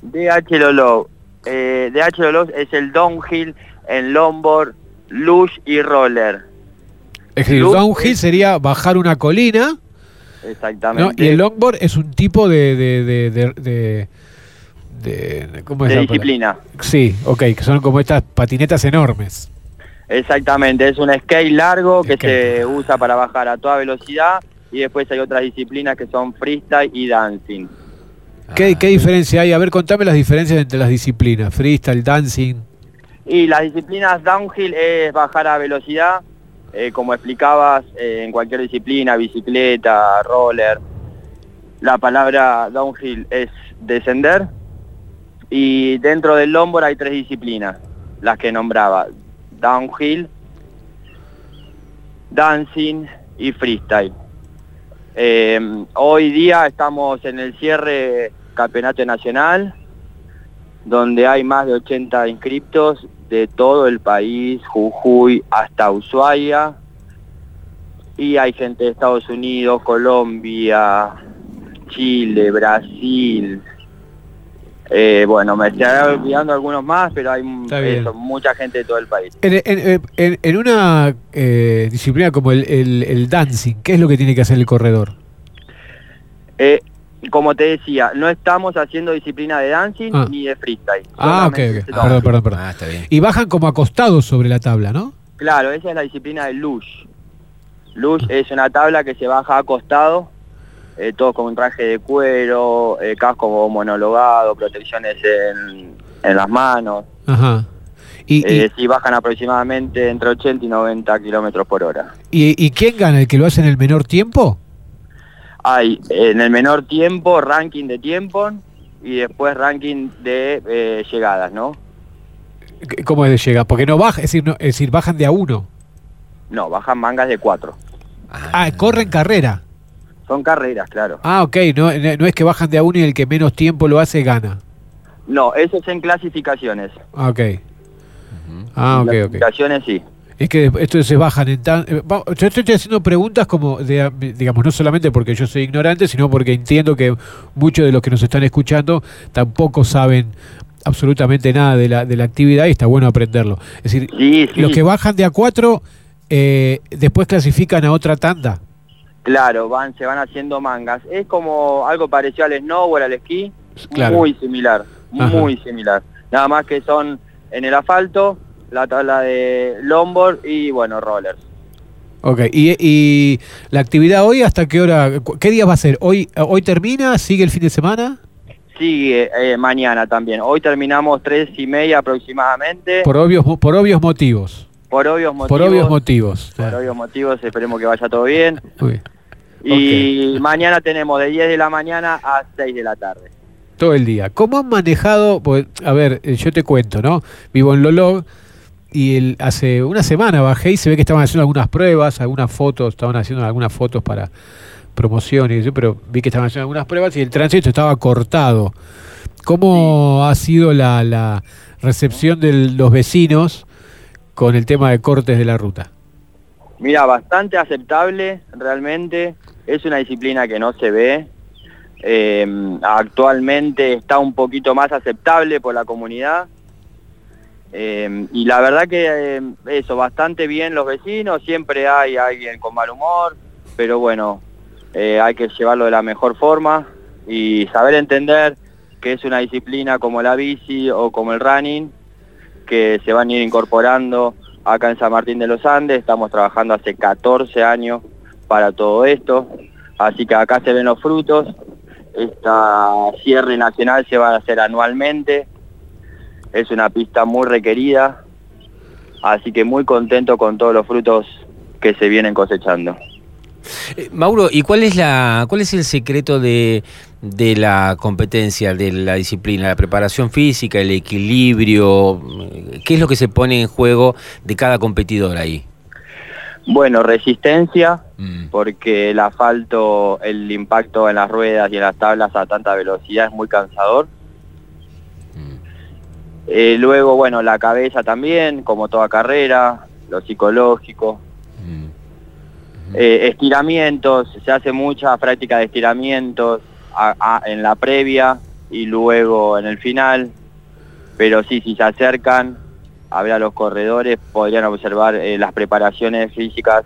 DH Lolo. DH Lolo es el downhill en longboard, luge y roller. Es decir, el downhill sería bajar una colina. Exactamente. ¿No? Y el longboard es un tipo ¿cómo es de la disciplina. palabra? Sí, ok, que son como estas patinetas enormes. Exactamente, es un skate largo que se usa para bajar a toda velocidad, y después hay otras disciplinas que son freestyle y dancing. ¿Qué diferencia hay? A ver, contame las diferencias entre las disciplinas, freestyle, dancing. Y las disciplinas downhill es bajar a velocidad, como explicabas, en cualquier disciplina, bicicleta, roller. La palabra downhill es descender, y dentro del longboard hay 3 disciplinas, las que nombraba: downhill, dancing y freestyle. Hoy día estamos en el cierre campeonato nacional, donde hay más de 80 inscriptos de todo el país, Jujuy hasta Ushuaia, y hay gente de Estados Unidos, Colombia, Chile, Brasil. Bueno, me estaré olvidando algunos más, pero hay mucha gente de todo el país. En una disciplina como el dancing, ¿qué es lo que tiene que hacer el corredor? Como te decía, no estamos haciendo disciplina de dancing ni de freestyle. Ok. Perdón. Está bien. Y bajan como acostados sobre la tabla, ¿no? Claro, esa es la disciplina del luge. Luge es una tabla que se baja acostado, todo con un traje de cuero, casco monologado, protecciones en las manos. Ajá. Sí, bajan aproximadamente entre 80 y 90 kilómetros por hora. ¿Y quién gana? ¿El que lo hace en el menor tiempo? Hay en el menor tiempo ranking de tiempo y después ranking de llegadas, ¿no? ¿Cómo es de llegada? Porque no baja, es decir, bajan de a uno. No, bajan mangas de 4. Corren carrera. Son carreras, claro. Ok, no es que bajan de a uno y el que menos tiempo lo hace gana. No, eso es en clasificaciones. Ok. Clasificaciones sí. Es que esto se bajan en yo estoy haciendo preguntas como, digamos, no solamente porque yo soy ignorante, sino porque entiendo que muchos de los que nos están escuchando tampoco saben absolutamente nada de la actividad y está bueno aprenderlo. Es decir, sí. Los que bajan de a 4 después clasifican a otra tanda. Claro, se van haciendo mangas. Es como algo parecido al snowboard, al esquí, claro. Muy similar. Nada más que son en el asfalto, la tabla de longboard y, bueno, rollers. Ok, ¿y la actividad hoy hasta qué hora? ¿Qué día va a ser? ¿Hoy termina? ¿Sigue el fin de semana? Sigue mañana también. Hoy terminamos 3:30 aproximadamente. Por obvios motivos. Por obvios motivos, esperemos que vaya todo bien. Y mañana tenemos de 10 de la mañana a 6 de la tarde. Todo el día. ¿Cómo han manejado? Pues, a ver, yo te cuento, ¿no? Vivo en Lolog y hace una semana bajé y se ve que estaban haciendo algunas pruebas, estaban haciendo algunas fotos para promoción y eso, pero vi que estaban haciendo algunas pruebas y el tránsito estaba cortado. ¿Cómo ha sido la recepción de los vecinos con el tema de cortes de la ruta? Mira, bastante aceptable, realmente. Es una disciplina que no se ve. Actualmente está un poquito más aceptable por la comunidad. Y la verdad que bastante bien los vecinos. Siempre hay alguien con mal humor, pero bueno, hay que llevarlo de la mejor forma y saber entender que es una disciplina como la bici o como el running, que se van a ir incorporando acá en San Martín de los Andes. Estamos trabajando hace 14 años para todo esto, así que acá se ven los frutos. Esta cierre nacional se va a hacer anualmente, es una pista muy requerida, así que muy contento con todos los frutos que se vienen cosechando. Mauro, ¿y cuál es el secreto de la competencia, de la disciplina, la preparación física, el equilibrio? ¿Qué es lo que se pone en juego de cada competidor ahí? Bueno, resistencia, porque el asfalto, el impacto en las ruedas y en las tablas a tanta velocidad es muy cansador. Luego, bueno, la cabeza también, como toda carrera, lo psicológico. Estiramientos, se hace mucha práctica de estiramientos en la previa y luego en el final, pero sí, si se acercan a ver a los corredores, podrían observar las preparaciones físicas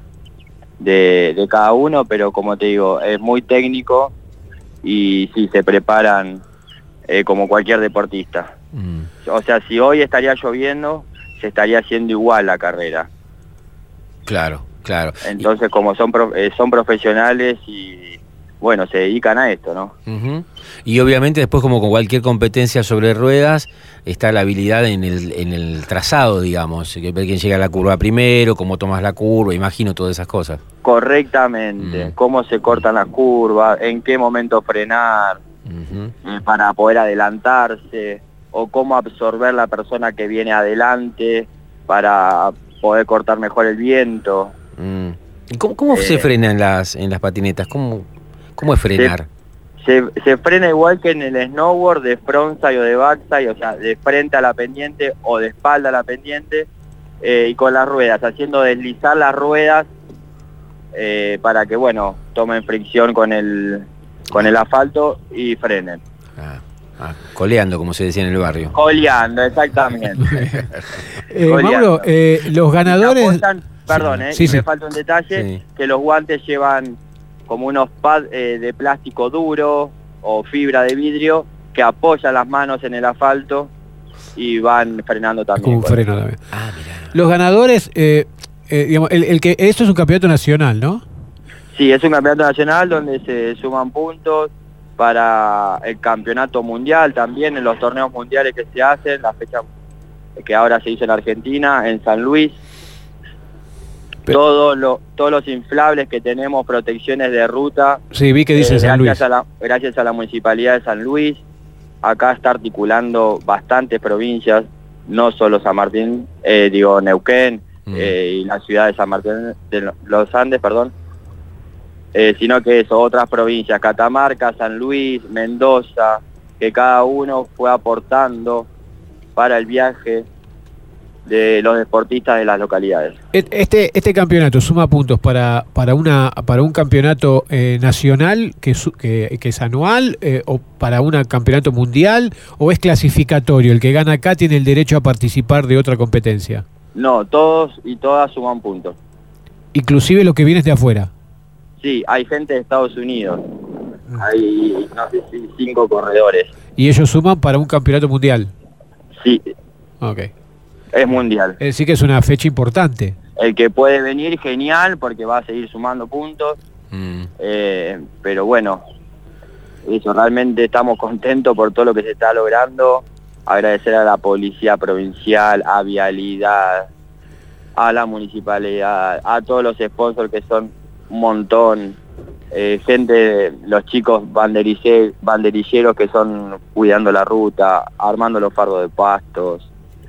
de cada uno, pero como te digo, es muy técnico y sí, se preparan como cualquier deportista. O sea, si hoy estaría lloviendo, se estaría haciendo igual la carrera. Claro, claro. Entonces, como son profesionales y, bueno, se dedican a esto, ¿no? Y obviamente después, como con cualquier competencia sobre ruedas, está la habilidad en el trazado, digamos, ver quién llega a la curva primero, cómo tomas la curva, imagino todas esas cosas. Correctamente, cómo se cortan las curvas, en qué momento frenar, para poder adelantarse, o cómo absorber la persona que viene adelante para poder cortar mejor el viento. ¿Cómo se frena en las patinetas? ¿Cómo es frenar? Se frena igual que en el snowboard, de frontside o de backside, o sea, de frente a la pendiente o de espalda a la pendiente, y con las ruedas, haciendo deslizar las ruedas para que, bueno, tomen fricción con el asfalto y frenen. Coleando, como se decía en el barrio. Coleando, exactamente. Mauro, los ganadores... Perdón, sí, me falta un detalle, que los guantes llevan como unos pads de plástico duro o fibra de vidrio que apoyan las manos en el asfalto y van frenando también. Como un freno también. Mirá. Los ganadores, digamos, esto es un campeonato nacional, ¿no? Sí, es un campeonato nacional donde se suman puntos para el campeonato mundial también, en los torneos mundiales que se hacen, la fecha que ahora se hizo en Argentina, en San Luis. Todos los inflables que tenemos, protecciones de ruta. Sí, vi que dice San Luis. Gracias a la Municipalidad de San Luis. Acá está articulando bastantes provincias, no solo San Martín, Neuquén y la ciudad de San Martín de los Andes, perdón. Sino que eso, otras provincias, Catamarca, San Luis, Mendoza, que cada uno fue aportando para el viaje de los deportistas de las localidades. Este campeonato suma puntos para un campeonato nacional que es anual, o para un campeonato mundial, o es clasificatorio, el que gana acá tiene el derecho a participar de otra competencia. No, todos y todas suman puntos. Inclusive los que vienen de afuera. Sí, hay gente de Estados Unidos. Hay, no sé si 5 corredores. ¿Y ellos suman para un campeonato mundial? Sí. Ok. Es mundial. Es decir que es una fecha importante. El que puede venir, genial, porque va a seguir sumando puntos. Pero bueno, eso, realmente estamos contentos por todo lo que se está logrando. Agradecer a la Policía Provincial, a Vialidad, a la Municipalidad, a todos los sponsors que son un montón. Gente, los chicos banderilleros que son cuidando la ruta, armando los fardos de pastos.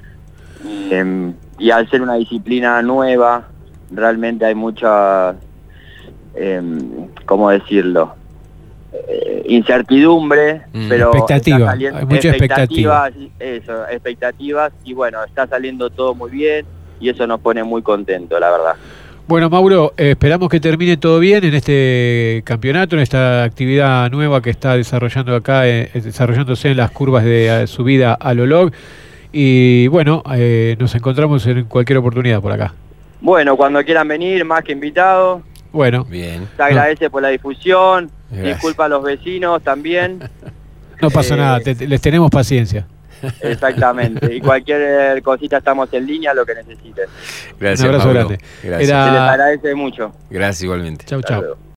Y al ser una disciplina nueva, realmente hay mucha, ¿cómo decirlo? Incertidumbre, pero expectativa, hay mucha expectativa. Expectativas, y bueno, está saliendo todo muy bien y eso nos pone muy contentos, la verdad. Bueno, Mauro, esperamos que termine todo bien en este campeonato, en esta actividad nueva que está desarrollándose en las curvas de subida al Olog. Y bueno, nos encontramos en cualquier oportunidad por acá. Bueno, cuando quieran venir, más que invitados. Bueno. Bien. Se agradece por la difusión. Gracias. Disculpa a los vecinos también. No pasa nada, les tenemos paciencia. Exactamente. Y cualquier cosita estamos en línea, lo que necesiten. Gracias, Un abrazo Mauro. grande. Gracias. Se les agradece mucho. Gracias igualmente. Chau, Hasta chau. luego.